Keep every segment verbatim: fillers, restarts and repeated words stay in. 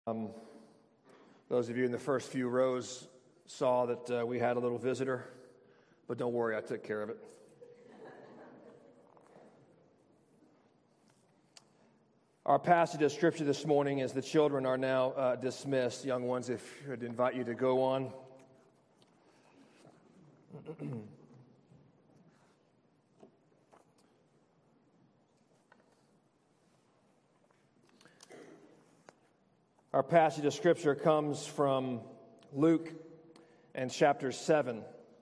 Um, those of you in the first few rows saw that uh, we had a little visitor, but don't worry, I took care of it. Our passage of Scripture this morning is the children are now uh, dismissed. Young ones, if I'd invite you to go on. Our passage of Scripture comes from Luke and chapter seven.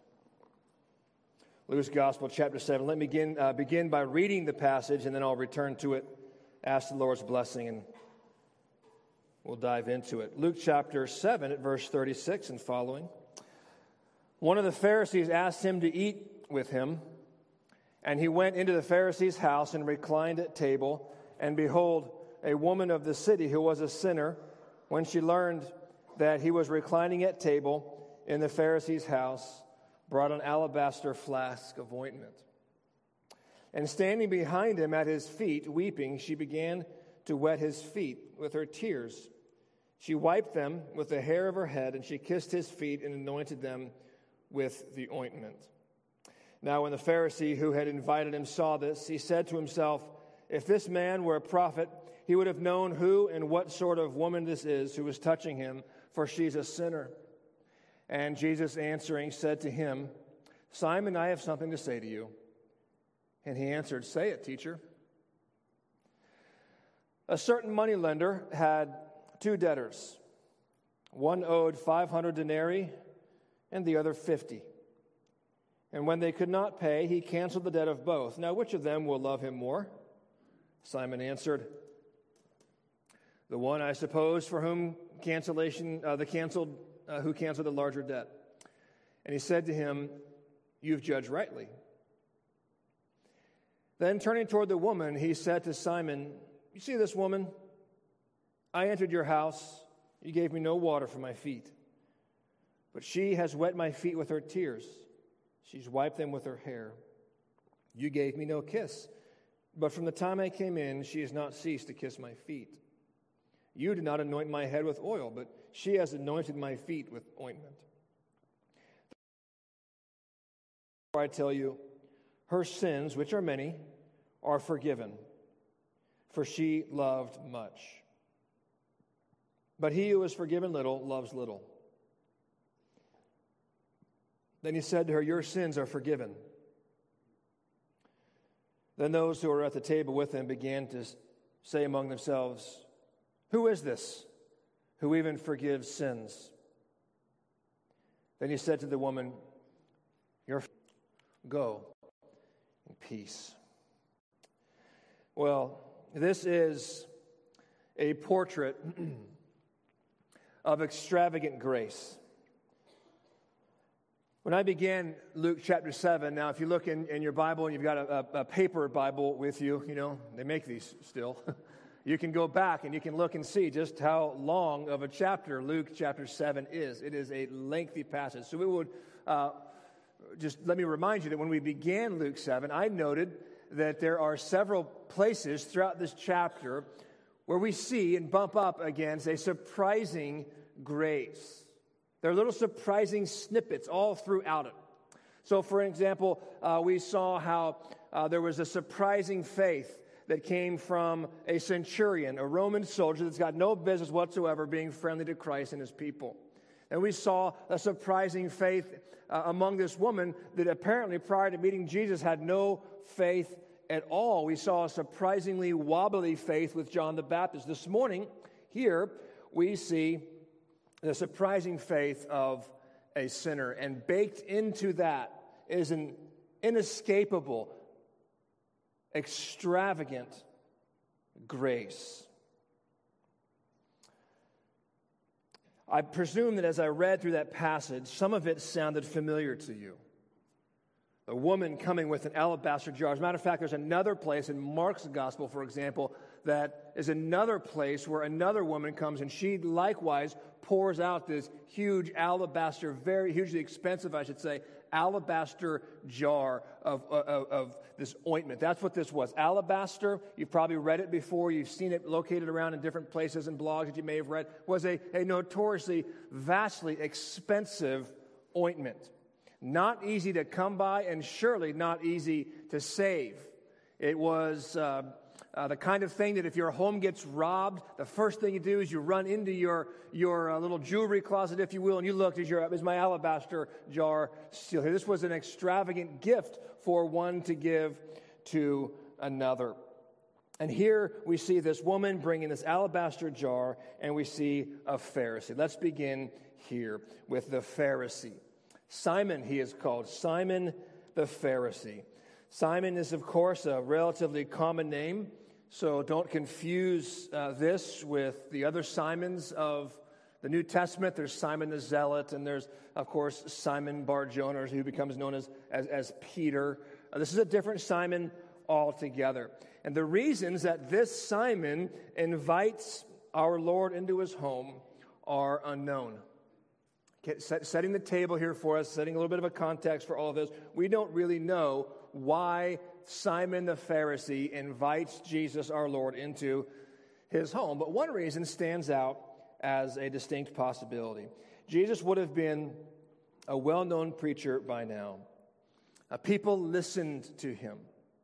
Luke's Gospel, chapter seven. Let me begin, uh, begin by reading the passage, and then I'll return to it, ask the Lord's blessing, and we'll dive into it. Luke chapter seven at verse thirty-six and following. One of the Pharisees asked him to eat with him, and he went into the Pharisee's house and reclined at table. And behold, a woman of the city who was a sinner, when she learned that he was reclining at table in the Pharisee's house, brought an alabaster flask of ointment. And standing behind him at his feet, weeping, she began to wet his feet with her tears. She wiped them with the hair of her head, and she kissed his feet and anointed them with the ointment. Now when the Pharisee who had invited him saw this, he said to himself, "If this man were a prophet, he would have known who and what sort of woman this is who is touching him, for she's a sinner." And Jesus answering said to him, "Simon, I have something to say to you." And he answered, "Say it, teacher." A certain moneylender had two debtors. One owed five hundred denarii and the other fifty. And when they could not pay, he canceled the debt of both. Now which of them will love him more? Simon answered, "The one, I suppose, for whom cancellation, uh, the canceled, uh, who canceled the larger debt." And he said to him, "You've judged rightly." Then turning toward the woman, he said to Simon, "You see this woman? I entered your house. You gave me no water for my feet. But she has wet my feet with her tears. She's wiped them with her hair. You gave me no kiss. But from the time I came in, she has not ceased to kiss my feet. You did not anoint my head with oil, but she has anointed my feet with ointment. I tell you, her sins, which are many, are forgiven, for she loved much. But he who is forgiven little loves little." Then he said to her, "Your sins are forgiven." Then those who were at the table with him began to say among themselves, "Who is this who even forgives sins?" Then he said to the woman, "Your go in peace." Well, this is a portrait of extravagant grace. When I began Luke chapter seven, now if you look in, in your Bible and you've got a, a, a paper Bible with you, you know, they make these still, you can go back and you can look and see just how long of a chapter Luke chapter seven is. It is a lengthy passage. So we would, uh, just let me remind you that when we began Luke seven, I noted that there are several places throughout this chapter where we see and bump up against a surprising grace. There are little surprising snippets all throughout it. So, for example, uh, we saw how uh, there was a surprising faith that came from a centurion, a Roman soldier that's got no business whatsoever being friendly to Christ and his people. And we saw a surprising faith uh, among this woman that apparently prior to meeting Jesus had no faith at all. We saw a surprisingly wobbly faith with John the Baptist. This morning, here, we see the surprising faith of a sinner. And baked into that is an inescapable, extravagant grace. I presume that as I read through that passage, some of it sounded familiar to you. A woman coming with an alabaster jar. As a matter of fact, there's another place in Mark's gospel, for example, that is another place where another woman comes and she likewise pours out this huge alabaster, very hugely expensive, I should say, alabaster jar of, of, of this ointment. That's what this was. Alabaster, you've probably read it before, you've seen it located around in different places and blogs that you may have read, was a, a notoriously, vastly expensive ointment. Not easy to come by and surely not easy to save. It was uh, uh, the kind of thing that if your home gets robbed, the first thing you do is you run into your, your uh, little jewelry closet, if you will, and you look, is, your, is my alabaster jar still here? This was an extravagant gift for one to give to another. And here we see this woman bringing this alabaster jar, and we see a Pharisee. Let's begin here with the Pharisee. Simon, he is called, Simon the Pharisee. Simon is, of course, a relatively common name, so don't confuse uh, this with the other Simons of the New Testament. There's Simon the Zealot, and there's, of course, Simon Bar-Jonah, who becomes known as, as, as Peter. Uh, this is a different Simon altogether. And the reasons that this Simon invites our Lord into his home are unknown. Setting the table here for us, setting a little bit of a context for all of this, we don't really know why Simon the Pharisee invites Jesus, our Lord, into his home. But one reason stands out as a distinct possibility. Jesus would have been a well-known preacher by now. Uh, people listened to him.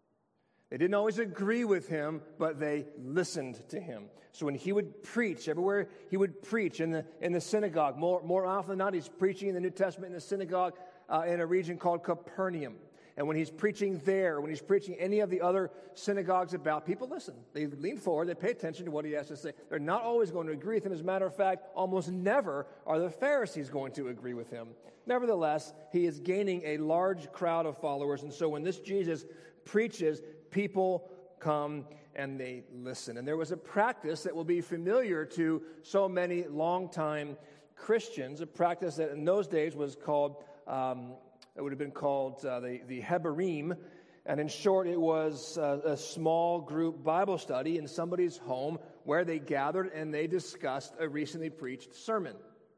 They didn't always agree with him, but they listened to him. So when he would preach, everywhere he would preach in the in the synagogue, more, more often than not, he's preaching in the New Testament in the synagogue uh, in a region called Capernaum. And when he's preaching there, when he's preaching any of the other synagogues about, people listen. They lean forward, they pay attention to what he has to say. They're not always going to agree with him. As a matter of fact, almost never are the Pharisees going to agree with him. Nevertheless, he is gaining a large crowd of followers. And so when this Jesus preaches, people come and they listen. And there was a practice that will be familiar to so many longtime Christians, a practice that in those days was called, um, it would have been called uh, the, the Hebarim. And in short, it was uh, a small group Bible study in somebody's home where they gathered and they discussed a recently preached sermon.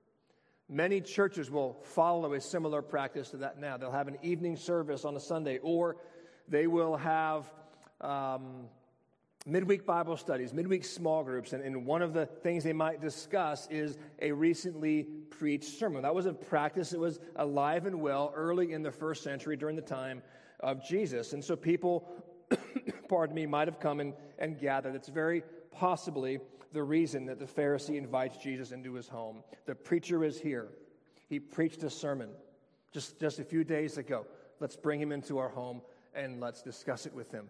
Many churches will follow a similar practice to that now. They'll have an evening service on a Sunday, or they will have um, midweek Bible studies, midweek small groups, and, and one of the things they might discuss is a recently preached sermon. That was a practice that was alive and well early in the first century during the time of Jesus. And so people, pardon me, might have come and, and gathered. It's very possibly the reason that the Pharisee invites Jesus into his home. The preacher is here. He preached a sermon just, just a few days ago. Let's bring him into our home and let's discuss it with him.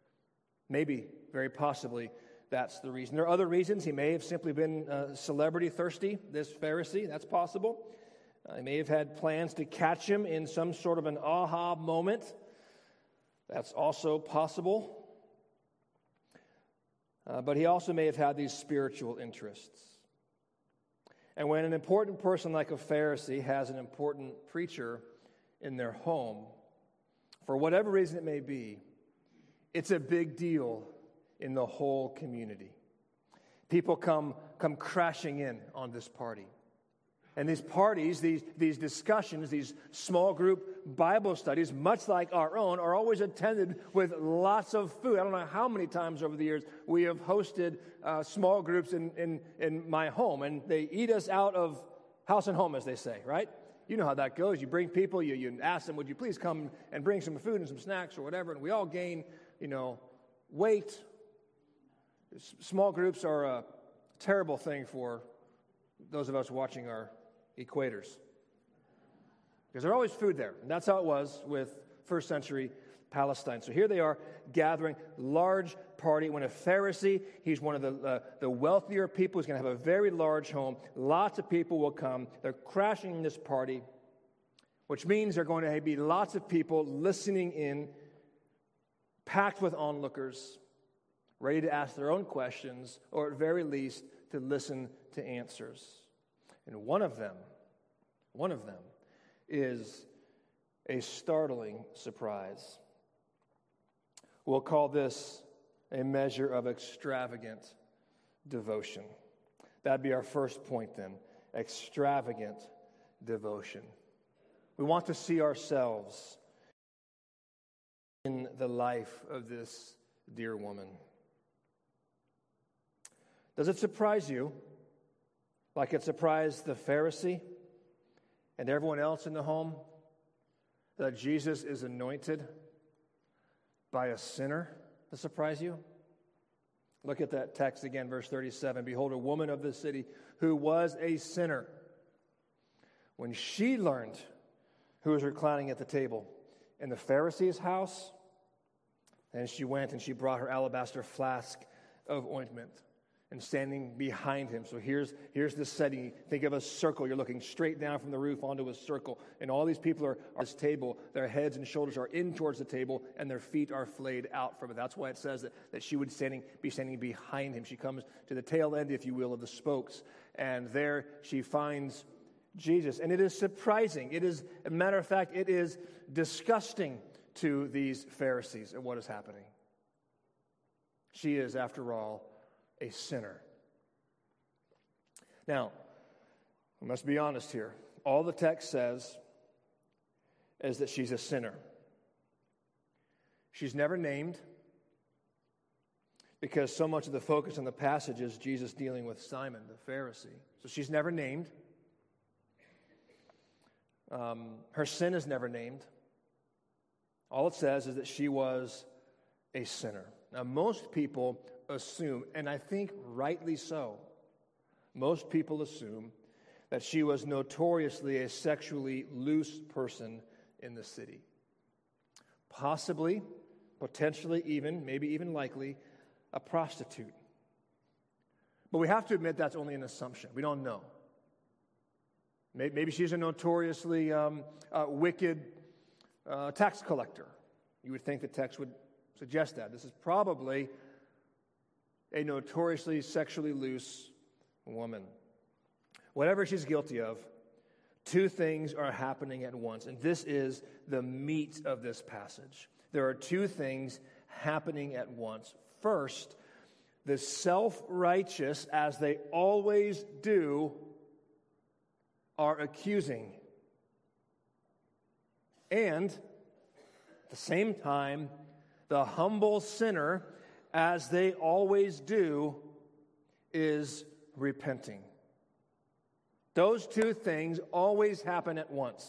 Maybe, very possibly, that's the reason. There are other reasons. He may have simply been uh, celebrity thirsty, this Pharisee. That's possible. Uh, he may have had plans to catch him in some sort of an aha moment. That's also possible. Uh, but he also may have had these spiritual interests. And when an important person like a Pharisee has an important preacher in their home, for whatever reason it may be, it's a big deal in the whole community. People come, come crashing in on this party. And these parties, these, these discussions, these small group Bible studies, much like our own, are always attended with lots of food. I don't know how many times over the years we have hosted uh, small groups in, in, in my home, and they eat us out of house and home, as they say, right? You know how that goes. You bring people, you, you ask them, would you please come and bring some food and some snacks or whatever, and we all gain, you know, weight. S- small groups are a terrible thing for those of us watching our equators, because there's always food there. And that's how it was with first century Palestine. So here they are gathering, large party. When a Pharisee, he's one of the, uh, the wealthier people, he's going to have a very large home. Lots of people will come. They're crashing this party, which means there are going to be lots of people listening in, packed with onlookers, ready to ask their own questions, or at very least to listen to answers. And one of them, one of them is a startling surprise. We'll call this a measure of extravagant devotion. That'd be our first point then, extravagant devotion. We want to see ourselves in the life of this dear woman. Does it surprise you, like it surprised the Pharisee and everyone else in the home, that Jesus is anointed by a sinner? Does it surprise you? Look at that text again, verse thirty-seven. Behold, a woman of the city who was a sinner, when she learned who was reclining at the table in the Pharisee's house, then she went and she brought her alabaster flask of ointment, and standing behind him. So here's, here's the setting. Think of a circle. You're looking straight down from the roof onto a circle. And all these people are at this table. Their heads and shoulders are in towards the table, and their feet are flayed out from it. That's why it says that, that she would standing, be standing behind him. She comes to the tail end, if you will, of the spokes. And there she finds Jesus. And it is surprising. It is, as a matter of fact, it is disgusting to these Pharisees at what is happening. She is, after all, a sinner. Now, we must be honest here. All the text says is that she's a sinner. She's never named, because so much of the focus on the passage is Jesus dealing with Simon, the Pharisee. So she's never named. Um, her sin is never named. All it says is that she was a sinner. Now, most people assume, and I think rightly so, most people assume that she was notoriously a sexually loose person in the city. Possibly, potentially even, maybe even likely, a prostitute. But we have to admit that's only an assumption. We don't know. Maybe she's a notoriously um, uh, wicked uh, tax collector. You would think the text would suggest that. This is probably a notoriously sexually loose woman. Whatever she's guilty of, two things are happening at once. And this is the meat of this passage. There are two things happening at once. First, the self-righteous, as they always do, are accusing. And at the same time, the humble sinner, as they always do, is repenting. Those two things always happen at once.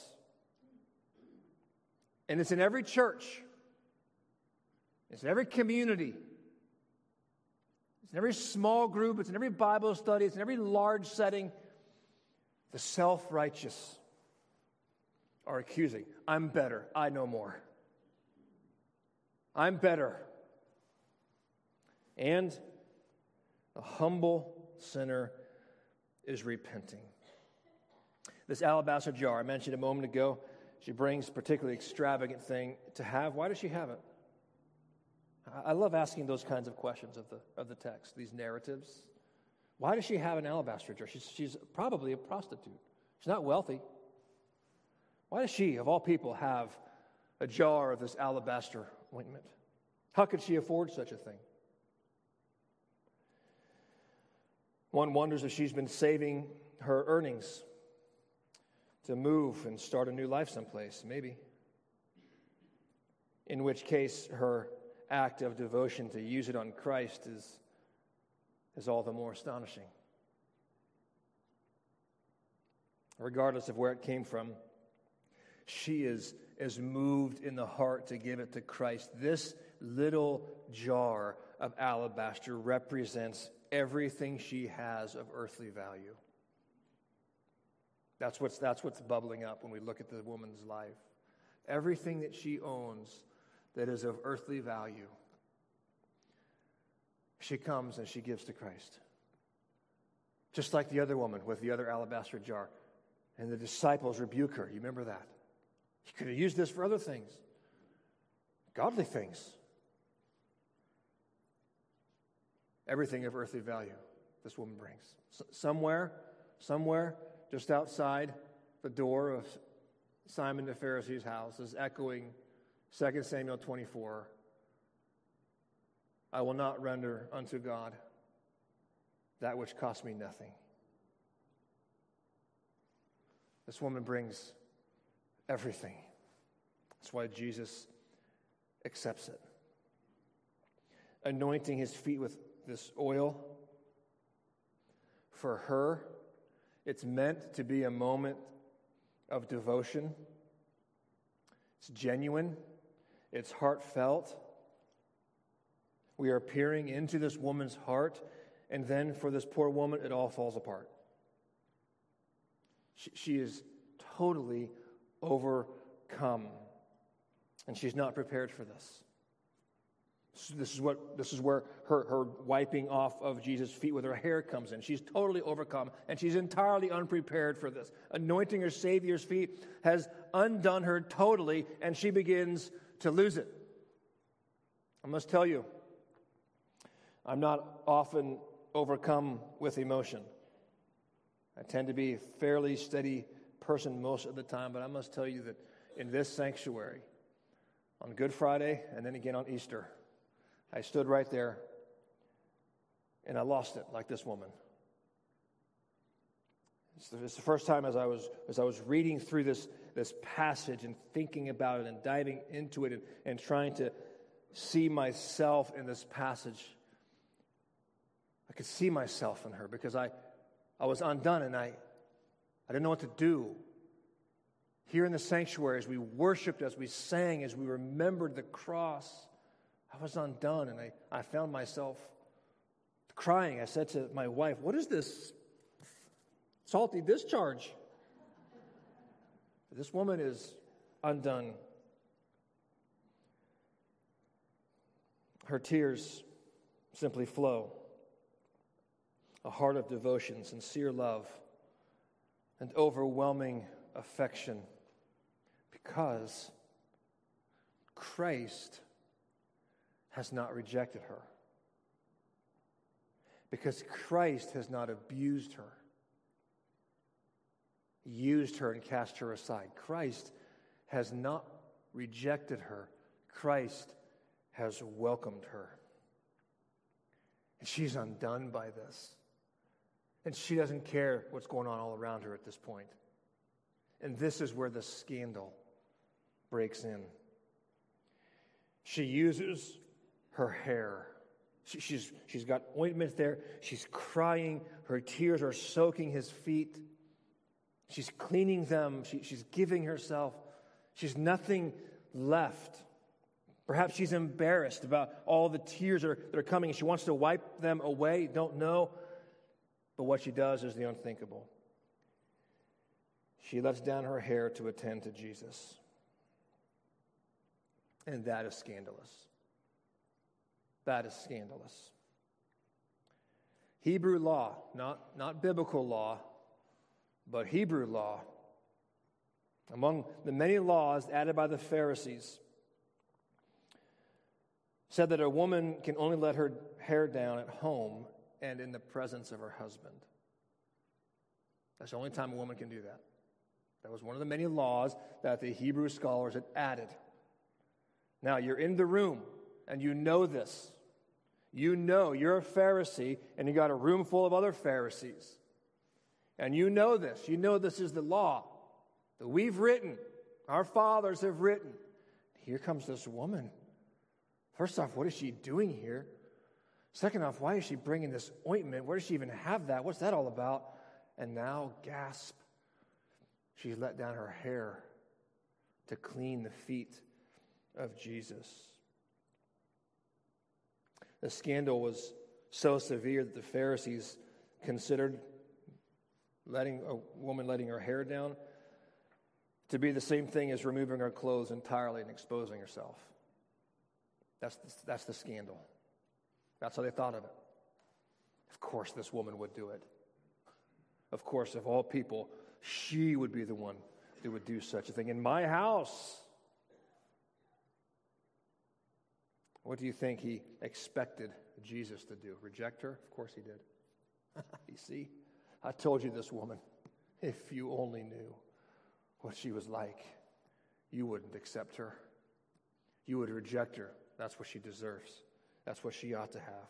And it's in every church. It's in every community. It's in every small group. It's in every Bible study. It's in every large setting. The self-righteous are accusing. I'm better. I know more. I'm better. And the humble sinner is repenting. This alabaster jar, I mentioned a moment ago, she brings a particularly extravagant thing to have. Why does she have it? I love asking those kinds of questions of the of the text, these narratives. Why does she have an alabaster jar? She's, she's probably a prostitute. She's not wealthy. Why does she, of all people, have a jar of this alabaster ointment? How could she afford such a thing? One wonders if she's been saving her earnings to move and start a new life someplace, maybe. In which case, her act of devotion to use it on Christ is, is all the more astonishing. Regardless of where it came from, she is, is moved in the heart to give it to Christ. This little jar of alabaster represents everything she has of earthly value. That's what's, that's what's bubbling up when we look at the woman's life. Everything that she owns that is of earthly value, she comes and she gives to Christ. Just like the other woman with the other alabaster jar. And the disciples rebuke her. You remember that? You could have used this for other things. Godly things. Everything of earthly value this woman brings. S- somewhere, somewhere, just outside the door of Simon the Pharisee's house is echoing Second Samuel twenty-four. I will not render unto God that which cost me nothing. This woman brings everything. That's why Jesus accepts it. Anointing his feet with this oil, for her, it's meant to be a moment of devotion. It's genuine. It's heartfelt. We are peering into this woman's heart, and then for this poor woman, it all falls apart. She, she is totally overcome, and she's not prepared for this. So this is what this is where her, her wiping off of Jesus' feet with her hair comes in. She's totally overcome, and she's entirely unprepared for this. Anointing her Savior's feet has undone her totally, and she begins to lose it. I must tell you, I'm not often overcome with emotion. I tend to be a fairly steady person most of the time, but I must tell you that in this sanctuary, on Good Friday and then again on Easter, I stood right there and I lost it like this woman. It's the, it's the first time as I was as I was reading through this, this passage and thinking about it and diving into it and, and trying to see myself in this passage. I could see myself in her because I, I was undone and I, I didn't know what to do. Here in the sanctuary, as we worshiped, as we sang, as we remembered the cross, I was undone, and I, I found myself crying. I said to my wife, what is this salty discharge? This woman is undone. Her tears simply flow. A heart of devotion, sincere love, and overwhelming affection, because Christ has not rejected her. Because Christ has not abused her, used her and cast her aside. Christ has not rejected her. Christ has welcomed her. And she's undone by this. And she doesn't care what's going on all around her at this point. And this is where the scandal breaks in. She uses her hair. She, she's, she's got ointment there. She's crying. Her tears are soaking his feet. She's cleaning them. She, she's giving herself. She's nothing left. Perhaps she's embarrassed about all the tears that are, that are coming. She wants to wipe them away. Don't know. But what she does is the unthinkable. She lets down her hair to attend to Jesus. And that is scandalous. That is scandalous. Hebrew law, not, not biblical law, but Hebrew law. Among the many laws added by the Pharisees, said that a woman can only let her hair down at home and in the presence of her husband. That's the only time a woman can do that. That was one of the many laws that the Hebrew scholars had added. Now, you're in the room, and you know this. You know you're a Pharisee, and you got a room full of other Pharisees. And you know this. You know this is the law that we've written, our fathers have written. Here comes this woman. First off, what is she doing here? Second off, why is she bringing this ointment? Where does she even have that? What's that all about? And now, gasp, she let down her hair to clean the feet of Jesus. The scandal was so severe that the Pharisees considered letting a woman letting her hair down to be the same thing as removing her clothes entirely and exposing herself. That's the, that's the scandal. That's how they thought of it. Of course, this woman would do it. Of course, of all people, she would be the one that would do such a thing. In my house. What do you think he expected Jesus to do? Reject her? Of course he did. You see, I told you this woman, if you only knew what she was like, you wouldn't accept her. You would reject her. That's what she deserves. That's what she ought to have.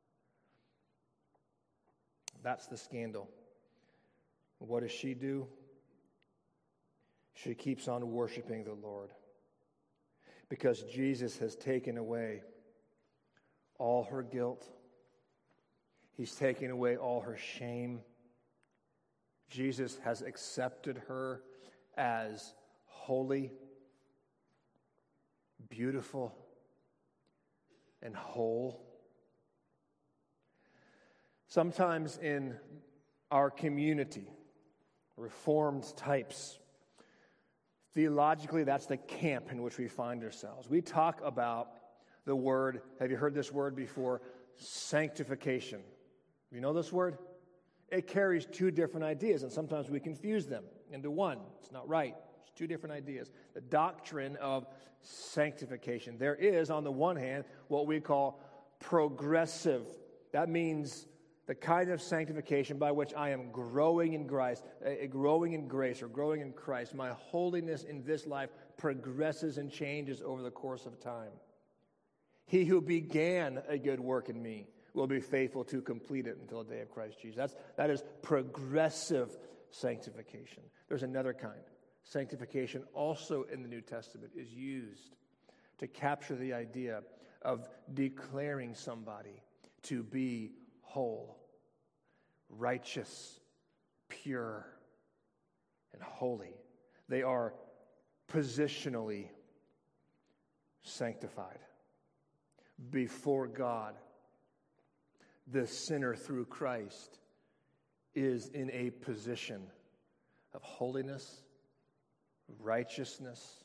That's the scandal. What does she do? She keeps on worshiping the Lord because Jesus has taken away all her guilt. He's taken away all her shame. Jesus has accepted her as holy, beautiful, and whole. Sometimes in our community, Reformed types, theologically, that's the camp in which we find ourselves. We talk about the word, have you heard this word before? Sanctification. You know this word? It carries two different ideas, and sometimes we confuse them into one. It's not right. It's two different ideas. The doctrine of sanctification. There is, on the one hand, what we call progressive. That means the kind of sanctification by which I am growing in grace, uh, growing in grace or growing in Christ. My holiness in this life progresses and changes over the course of time. He who began a good work in me will be faithful to complete it until the day of Christ Jesus. That's, that is progressive sanctification. There's another kind. Sanctification also in the New Testament is used to capture the idea of declaring somebody to be whole, righteous, pure, and holy. They are positionally sanctified before God. The sinner through Christ is in a position of holiness, righteousness,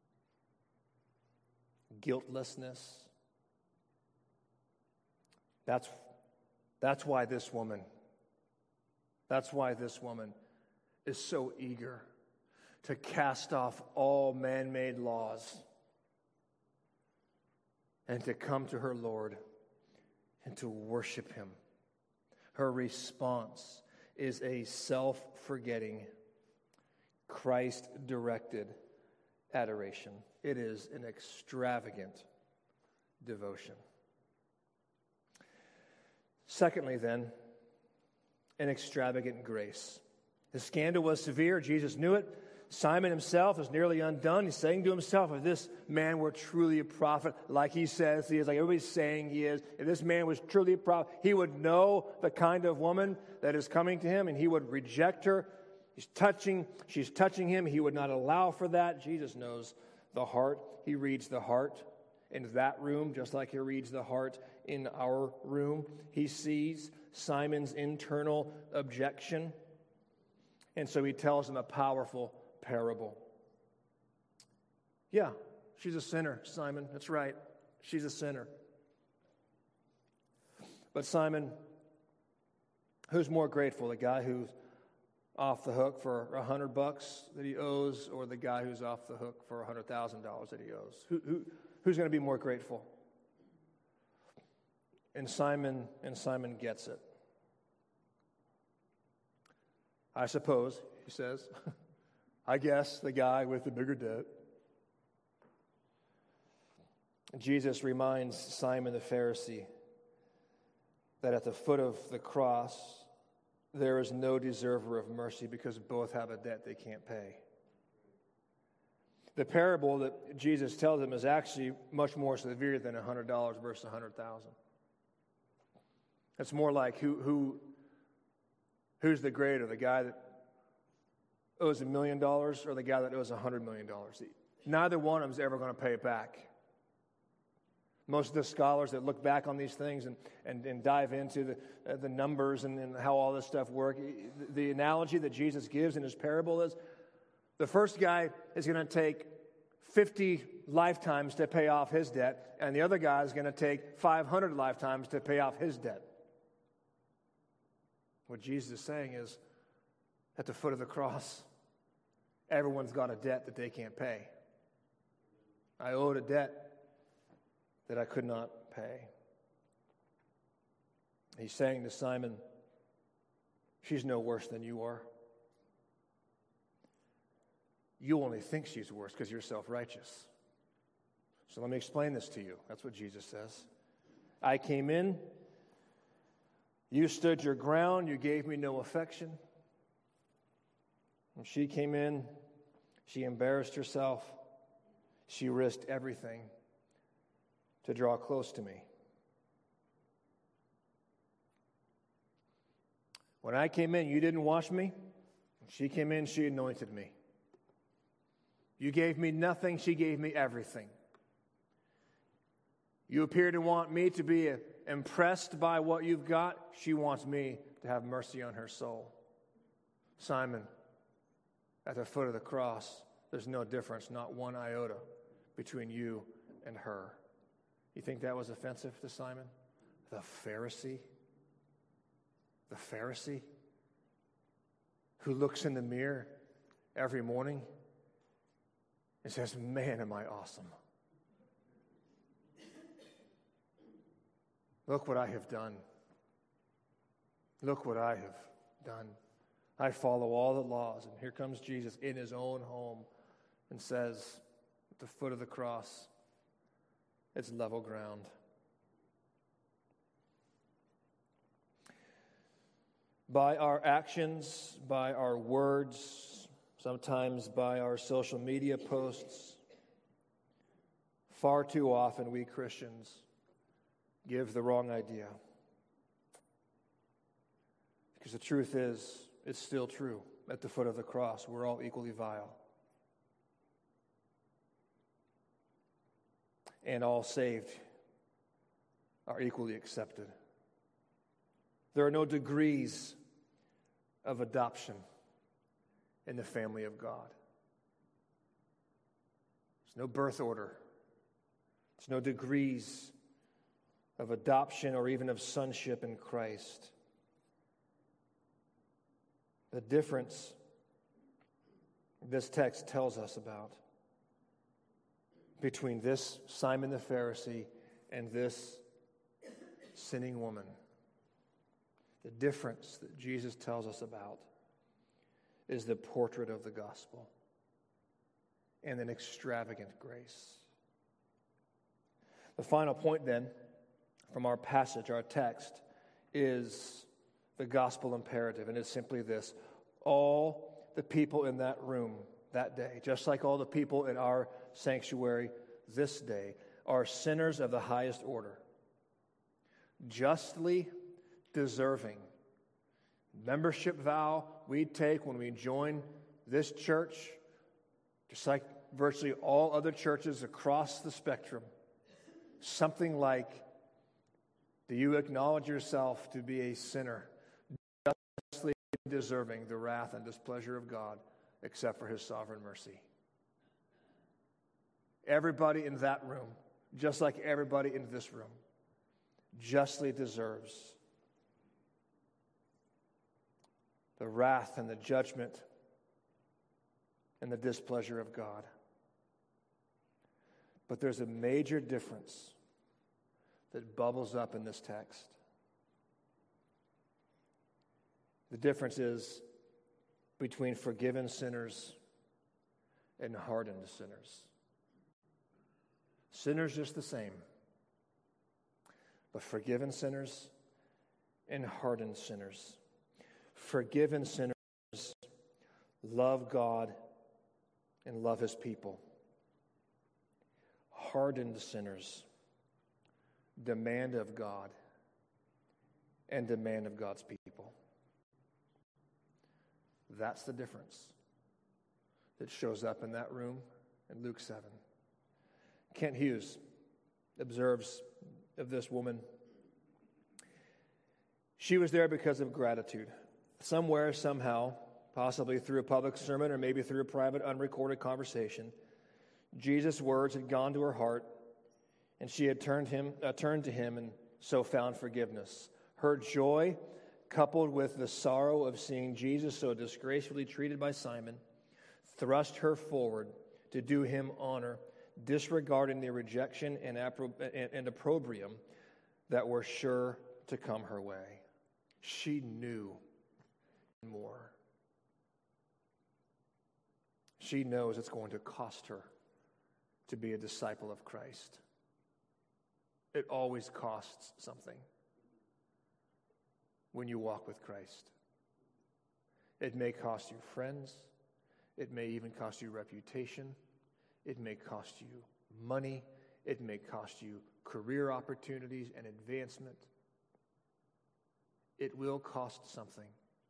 guiltlessness. That's, that's why this woman, that's why this woman is so eager to cast off all man-made laws and to come to her Lord and to worship him. Her response is a self-forgetting, Christ-directed adoration. It is an extravagant devotion. Secondly, then, an extravagant grace. The scandal was severe. Jesus knew it. Simon himself is nearly undone. He's saying to himself, if this man were truly a prophet, like he says he is, like everybody's saying he is, if this man was truly a prophet, he would know the kind of woman that is coming to him, and he would reject her. He's touching, she's touching him. He would not allow for that. Jesus knows the heart. He reads the heart in that room, just like he reads the heart in our room. He sees Simon's internal objection, and so he tells him a powerful parable. Yeah, she's a sinner, Simon. That's right. She's a sinner. But Simon, who's more grateful? The guy who's off the hook for a hundred bucks that he owes, or the guy who's off the hook for a hundred thousand dollars that he owes? Who, who, who's going to be more grateful? And Simon, and Simon gets it. I suppose, he says. I guess the guy with the bigger debt. Jesus reminds Simon the Pharisee that at the foot of the cross, there is no deserver of mercy because both have a debt they can't pay. The parable that Jesus tells them is actually much more severe than one hundred dollars versus one hundred thousand dollars. It's more like who, who, who's the greater, the guy that owes a million dollars or the guy that owes a hundred million dollars. Neither one of them is ever going to pay it back. Most of the scholars that look back on these things and, and, and dive into the, uh, the numbers and, and how all this stuff works, the, the analogy that Jesus gives in his parable is the first guy is going to take fifty lifetimes to pay off his debt, and the other guy is going to take five hundred lifetimes to pay off his debt. What Jesus is saying is, at the foot of the cross, everyone's got a debt that they can't pay. I owed a debt that I could not pay. He's saying to Simon, she's no worse than you are. You only think she's worse because you're self-righteous. So let me explain this to you. That's what Jesus says. I came in, you stood your ground, you gave me no affection. When she came in, she embarrassed herself. She risked everything to draw close to me. When I came in, you didn't wash me. When she came in, she anointed me. You gave me nothing, she gave me everything. You appear to want me to be impressed by what you've got. She wants me to have mercy on her soul. Simon, at the foot of the cross, there's no difference, not one iota, between you and her. You think that was offensive to Simon? The Pharisee? The Pharisee who looks in the mirror every morning and says, man, am I awesome. Look what I have done. Look what I have done. I follow all the laws. And here comes Jesus in his own home and says, at the foot of the cross, it's level ground. By our actions, by our words, sometimes by our social media posts, far too often we Christians give the wrong idea. Because the truth is, it's still true. At the foot of the cross, we're all equally vile. And all saved are equally accepted. There are no degrees of adoption in the family of God. There's no birth order. There's no degrees of adoption or even of sonship in Christ. The difference this text tells us about between this Simon the Pharisee and this sinning woman, the difference that Jesus tells us about is the portrait of the gospel and an extravagant grace. The final point then from our passage, our text, is the gospel imperative, and it's simply this. All the people in that room that day, just like all the people in our sanctuary this day, are sinners of the highest order, justly deserving. Membership vow we take when we join this church, just like virtually all other churches across the spectrum, something like, do you acknowledge yourself to be a sinner, justly deserving the wrath and displeasure of God, except for his sovereign mercy? Everybody in that room, just like everybody in this room, justly deserves the wrath and the judgment and the displeasure of God. But there's a major difference that bubbles up in this text. The difference is between forgiven sinners and hardened sinners. Sinners just the same, but forgiven sinners and hardened sinners. Forgiven sinners love God and love his people. Hardened sinners demand of God and demand of God's people. That's the difference that shows up in that room in Luke seven. Kent Hughes observes of this woman. She was there because of gratitude. Somewhere, somehow, possibly through a public sermon or maybe through a private, unrecorded conversation, Jesus' words had gone to her heart, and she had turned him, uh, turned to him and so found forgiveness. Her joy, coupled with the sorrow of seeing Jesus so disgracefully treated by Simon, thrust her forward to do him honor, disregarding the rejection and, appro- and, and opprobrium that were sure to come her way. She knew more. She knows it's going to cost her to be a disciple of Christ. It always costs something when you walk with Christ. It may cost you friends. It may even cost you reputation. It may cost you money. It may cost you career opportunities and advancement. It will cost something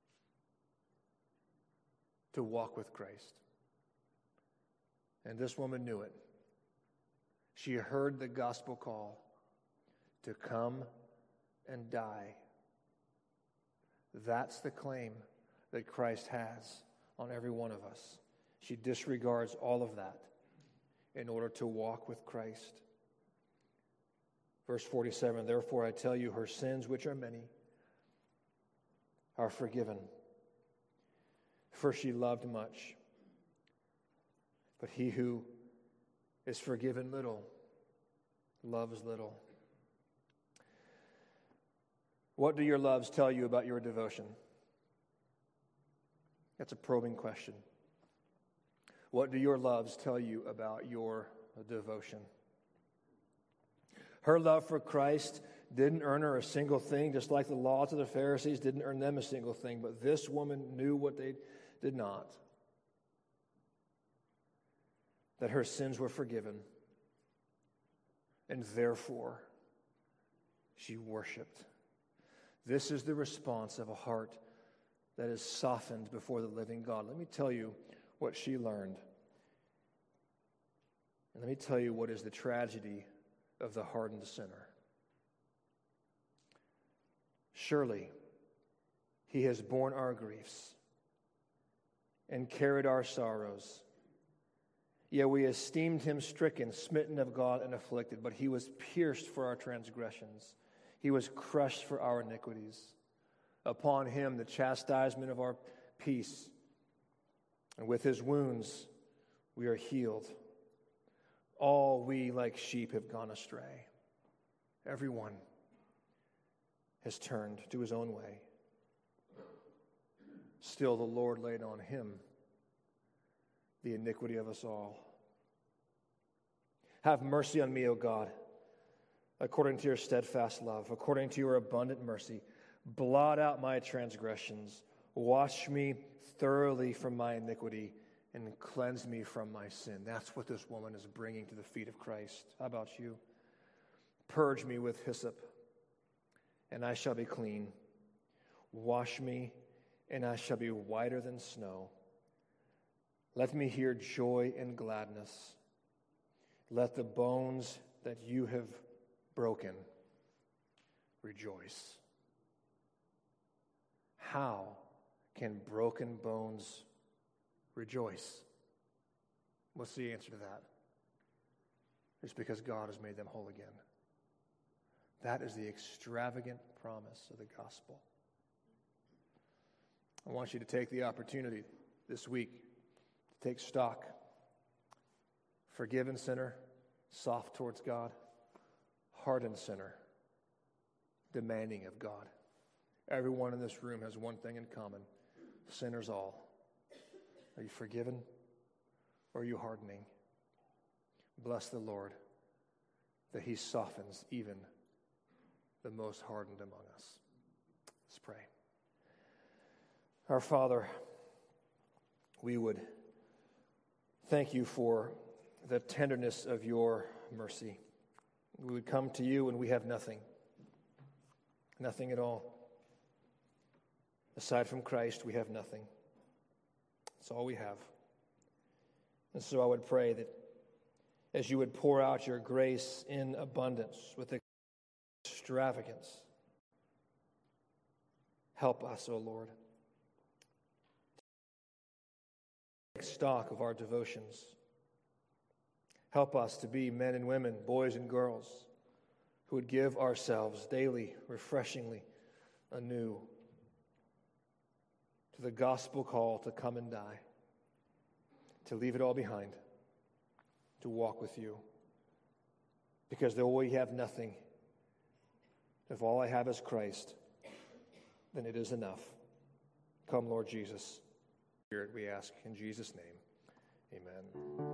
to walk with Christ. And this woman knew it. She heard the gospel call to come and die. That's the claim that Christ has on every one of us. She disregards all of that in order to walk with Christ. Verse forty-seven, therefore I tell you, her sins, which are many, are forgiven. For she loved much. But he who is forgiven little loves little. What do your loves tell you about your devotion? That's a probing question. What do your loves tell you about your devotion? Her love for Christ didn't earn her a single thing, just like the laws of the Pharisees didn't earn them a single thing. But this woman knew what they did not, that her sins were forgiven, and therefore she worshiped. This is the response of a heart that is softened before the living God. Let me tell you what she learned. And let me tell you what is the tragedy of the hardened sinner. Surely he has borne our griefs and carried our sorrows. Yet we esteemed him stricken, smitten of God, and afflicted. But he was pierced for our transgressions. He was crushed for our iniquities. Upon him the chastisement of our peace, and with his wounds we are healed. All we like sheep have gone astray. Everyone has turned to his own way. Still the Lord laid on him the iniquity of us all. Have mercy on me, O God, according to your steadfast love, according to your abundant mercy. Blot out my transgressions. Wash me thoroughly from my iniquity and cleanse me from my sin. That's what this woman is bringing to the feet of Christ. How about you? Purge me with hyssop, and I shall be clean. Wash me, and I shall be whiter than snow. Let me hear joy and gladness. Let the bones that you have broken rejoice. How can broken bones rejoice? What's the answer to that? It's because God has made them whole again. That is the extravagant promise of the gospel. I want you to take the opportunity this week to take stock. Forgiven sinner, soft towards God. Hardened sinner, demanding of God. Everyone in this room has one thing in common. Sinners all. Are you forgiven or are you hardening? Bless the Lord that he softens even the most hardened among us. Let's pray. Our Father, we would thank you for the tenderness of your mercy. We would come to you and we have nothing. Nothing at all. Aside from Christ, we have nothing. That's all we have. And so I would pray that as you would pour out your grace in abundance with extravagance, help us, O Lord. Take stock of our devotions. Help us to be men and women, boys and girls, who would give ourselves daily, refreshingly, anew to the gospel call to come and die, to leave it all behind, to walk with you. Because though we have nothing, if all I have is Christ, then it is enough. Come, Lord Jesus. Spirit, we ask in Jesus' name. Amen.